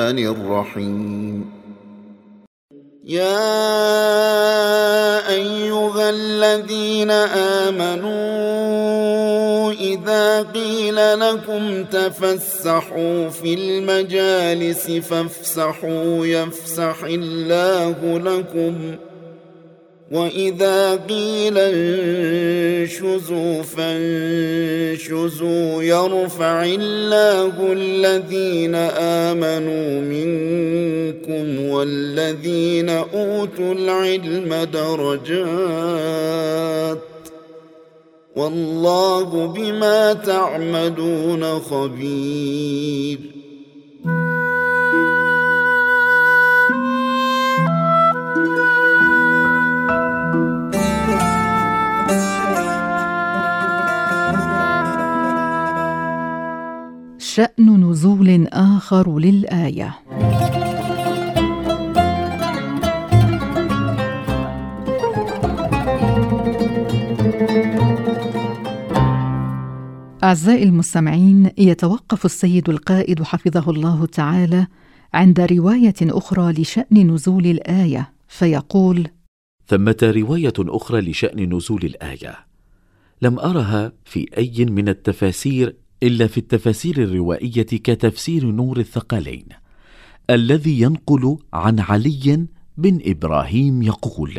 الرحمن الرحيم. يا أيها الذين آمنوا إذا قيل لكم تفسحوا في المجالس فافسحوا يفسح الله لكم، وإذا قيل انشزوا فانشزوا يرفع الله الذين آمنوا منكم والذين أوتوا العلم درجات، والله بما تعملون خبير. شأن نزول آخر للآية. أعزائي المستمعين، يتوقف السيد القائد حفظه الله تعالى عند رواية أخرى لشأن نزول الآية فيقول: ثمة رواية أخرى لشأن نزول الآية لم أرها في أي من التفاسير إلا في التفاسير الروائية كتفسير نور الثقلين الذي ينقل عن علي بن إبراهيم يقول: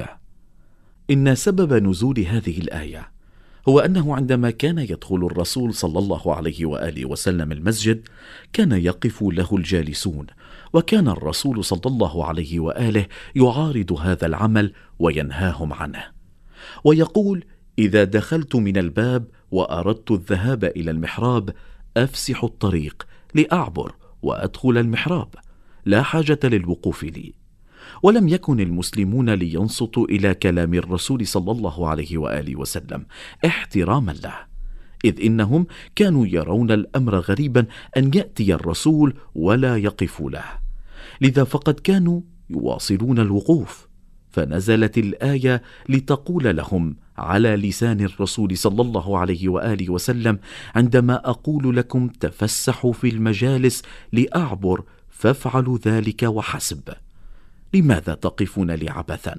إن سبب نزول هذه الآية هو أنه عندما كان يدخل الرسول صلى الله عليه وآله وسلم المسجد كان يقف له الجالسون، وكان الرسول صلى الله عليه وآله يعارض هذا العمل وينهاهم عنه، ويقول: إذا دخلت من الباب وأردت الذهاب إلى المحراب أفسح الطريق لأعبر وأدخل المحراب، لا حاجة للوقوف لي. ولم يكن المسلمون لينصتوا إلى كلام الرسول صلى الله عليه وآله وسلم احتراما له، إذ إنهم كانوا يرون الأمر غريبا أن يأتي الرسول ولا يقف له، لذا فقد كانوا يواصلون الوقوف، فنزلت الآية لتقول لهم على لسان الرسول صلى الله عليه وآله وسلم: عندما أقول لكم تفسحوا في المجالس لأعبر فافعلوا ذلك وحسب، لماذا تقفون لعبثا؟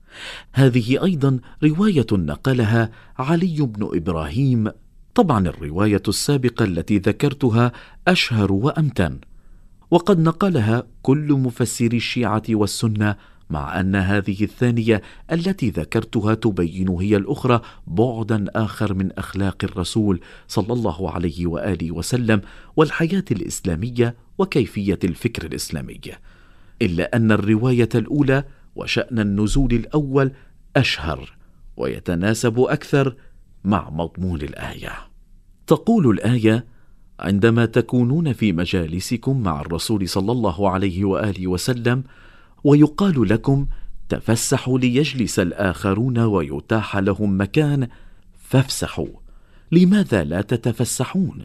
هذه أيضا رواية نقلها علي بن إبراهيم. طبعا الرواية السابقة التي ذكرتها أشهر وأمتن، وقد نقلها كل مفسري الشيعة والسنة، مع أن هذه الثانية التي ذكرتها تبين هي الأخرى بعدا آخر من أخلاق الرسول صلى الله عليه وآله وسلم والحياة الإسلامية وكيفية الفكر الإسلامي، إلا أن الرواية الأولى وشأن النزول الأول أشهر ويتناسب أكثر مع مضمون الآية. تقول الآية: عندما تكونون في مجالسكم مع الرسول صلى الله عليه وآله وسلم ويقال لكم تفسحوا ليجلس الآخرون ويتاح لهم مكان فافسحوا، لماذا لا تتفسحون؟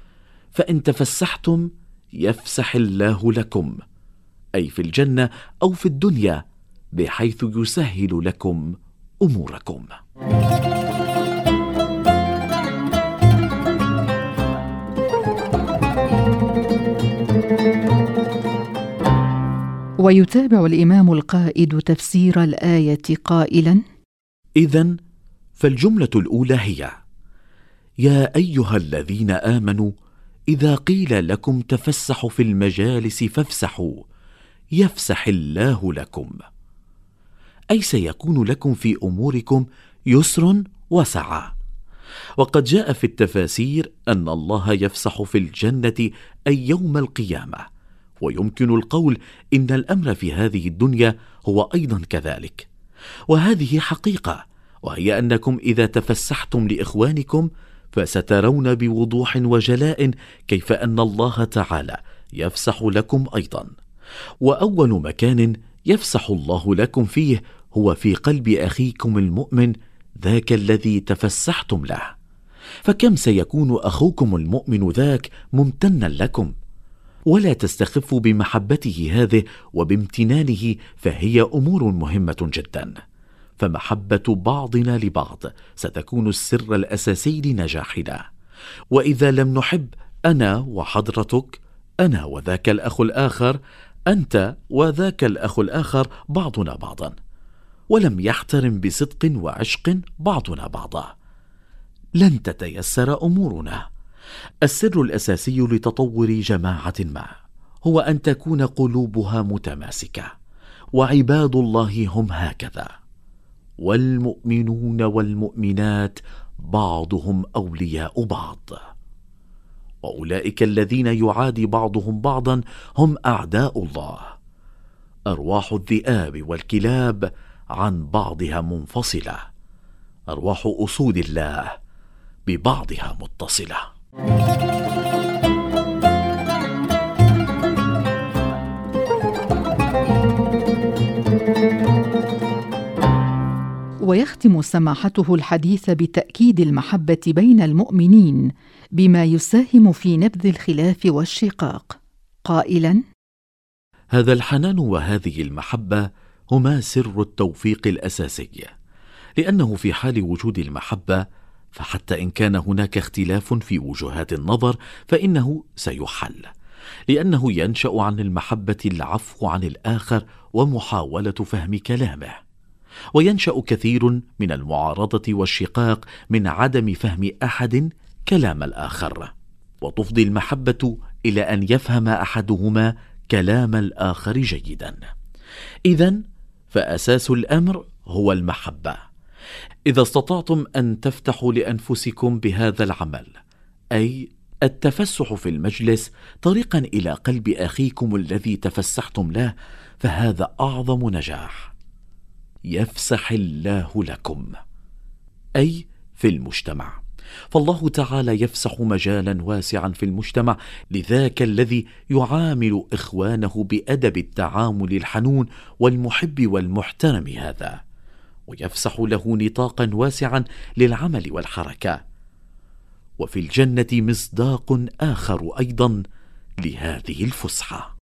فإن تفسحتم يفسح الله لكم، أي في الجنة أو في الدنيا، بحيث يسهل لكم أموركم. ويتابع الإمام القائد تفسير الآية قائلا: إذن فالجملة الأولى هي: يا أيها الذين آمنوا إذا قيل لكم تفسحوا في المجالس فافسحوا يفسح الله لكم، أي سيكون لكم في أموركم يسر وسعة. وقد جاء في التفاسير أن الله يفسح في الجنة أي يوم القيامة، ويمكن القول إن الأمر في هذه الدنيا هو أيضا كذلك، وهذه حقيقة، وهي أنكم إذا تفسحتم لإخوانكم فسترون بوضوح وجلاء كيف أن الله تعالى يفسح لكم أيضا. وأول مكان يفسح الله لكم فيه هو في قلب أخيكم المؤمن ذاك الذي تفسحتم له، فكم سيكون أخوكم المؤمن ذاك ممتنا لكم، ولا تستخفوا بمحبته هذه وبامتنانه، فهي أمور مهمة جدا، فمحبة بعضنا لبعض ستكون السر الأساسي لنجاحنا. وإذا لم نحب أنا وحضرتك أنا وذاك الأخ الآخر، أنت وذاك الأخ الآخر بعضنا بعضا، ولم يحترم بصدق وعشق بعضنا بعضا، لن تتيسر أمورنا. السر الأساسي لتطور جماعة ما هو أن تكون قلوبها متماسكة، وعباد الله هم هكذا، والمؤمنون والمؤمنات بعضهم أولياء بعض، وأولئك الذين يعادي بعضهم بعضا هم أعداء الله. أرواح الذئاب والكلاب عن بعضها منفصلة، أرواح أسود الله ببعضها متصلة. ويختم سماحته الحديث بتأكيد المحبة بين المؤمنين بما يساهم في نبذ الخلاف والشقاق، قائلاً: هذا الحنان وهذه المحبة هما سر التوفيق الأساسي، لأنه في حال وجود المحبة فحتى إن كان هناك اختلاف في وجهات النظر فإنه سيحل، لأنه ينشأ عن المحبة العفو عن الآخر ومحاولة فهم كلامه، وينشأ كثير من المعارضة والشقاق من عدم فهم أحد كلام الآخر، وتفضي المحبة إلى أن يفهم أحدهما كلام الآخر جيدا. إذن فأساس الأمر هو المحبة. إذا استطعتم أن تفتحوا لأنفسكم بهذا العمل، أي التفسح في المجلس طريقا إلى قلب أخيكم الذي تفسحتم له، فهذا أعظم نجاح. يفسح الله لكم، أي في المجتمع، فالله تعالى يفسح مجالا واسعا في المجتمع لذاك الذي يعامل إخوانه بأدب التعامل الحنون والمحب والمحترم هذا، ويفسح له نطاقا واسعا للعمل والحركة. وفي الجنة مصداق آخر أيضا لهذه الفسحة.